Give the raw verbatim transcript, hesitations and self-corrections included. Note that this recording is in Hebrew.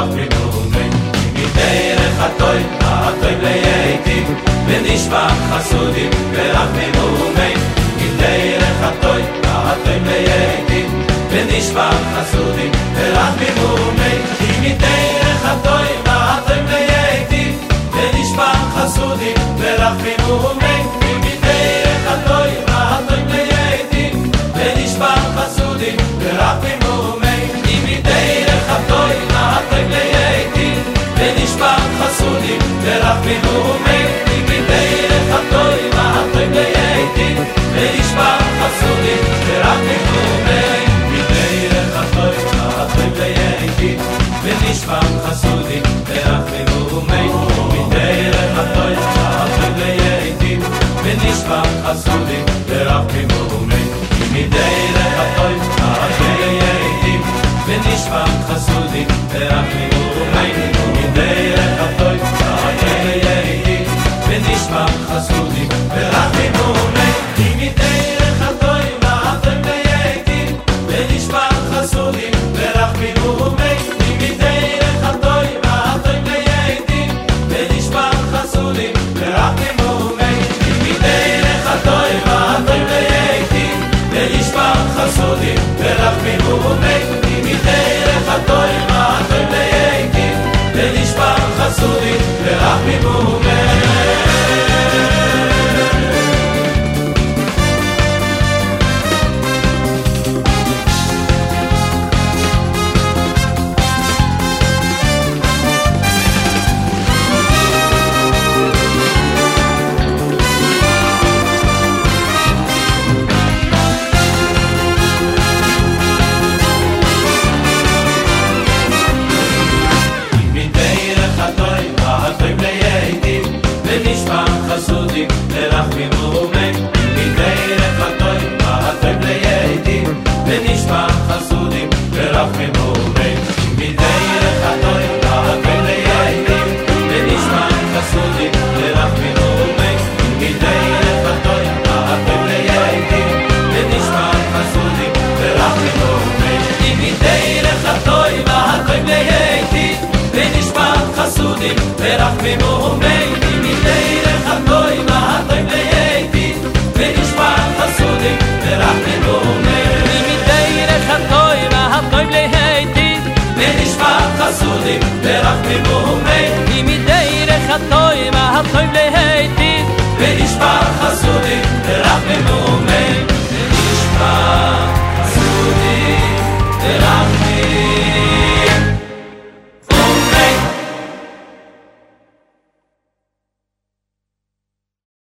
ברחמים מדרך הטוב הטוב לייטיב ונשמע חסודים ברחמים מדרך הטוב הטוב לייטיב ונשמע חסודים ברחמים מדרך הטוב הטוב לייטיב ונשמע חסודים ברחמים מדרך הטוב הטוב לייטיב ונשמע חסודים ברחמים מדרך הטוב הטוב לייטיב ונשמע חסודים ברחמים מדרך הטוב הטוב לייטיב ונשמע חסודים ברחמים מדרך הטוב הטוב לייטיב ונשמע חסודים ברחמים מדרך הטוב הטוב לייטיב ונשמע חסודים ברחמים מדרך הטוב הטוב לייטיב ונשמע חסודים ברחמים מדרך הטוב הטוב לייטיב ונשמע חסודים ברחמים מדרך הטוב הטוב לייטיב ונשמע חסודים ברחמים מדרך הטוב הטוב לייטיב ונשמע חסודים ברחמים מדרך הטוב הטוב לייטיב ונשמע חסודים ברחמים מדרך הטוב הטוב לייטיב ונשמע חסודים ברחמים חסודים ברחמים מדרך הטוב הטוב לייטיב